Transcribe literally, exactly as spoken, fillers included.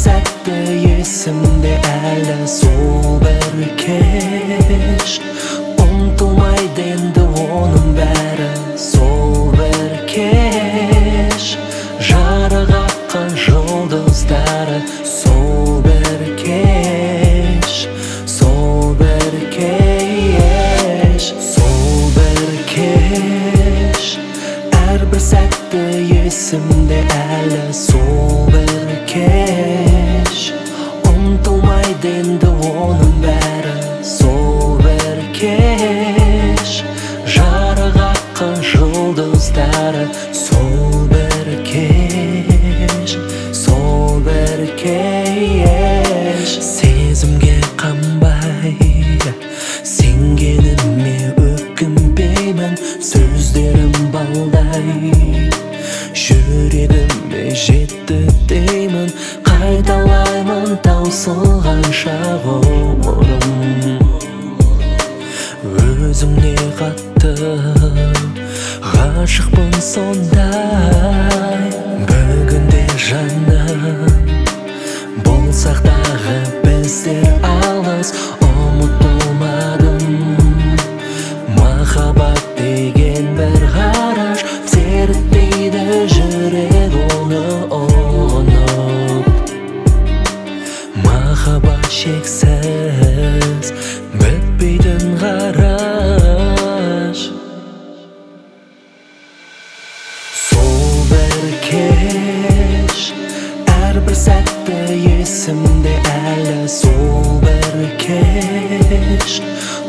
sәтті есімде әлі сол бір кеш. Ұмытылмайды енді оның бәрі сол бір кеш. Жарық атқан жұлдыздары сол бір кеш. Сол бір кеш, сол бір кеш. Әрбір сәтті есімде әлі сол бір кеш. Ұмытылмайды енді оның бәрі сол бір кеш. Жарық атқан жұлдыздары сол бір кеш. Сол бір кеш. Сезімге қанбай сенгеніме өкінбеймін. Сөздерім балдай жүрегіме жетті деймін. Қайталаймын таусылғанша ғұмырым. Өзіңе қатты ғашықпын сондай. Бүгінде жаным болсақ дағы біздер алыс. Ұмытылмадым махаббат деген бір ғараш. Серттейді жүрек оны ұғынып. Махаббат шексіз бітпейтін ғараш. Сол бір кеш. Әрбір сәтті есімде әлі сол бір кеш.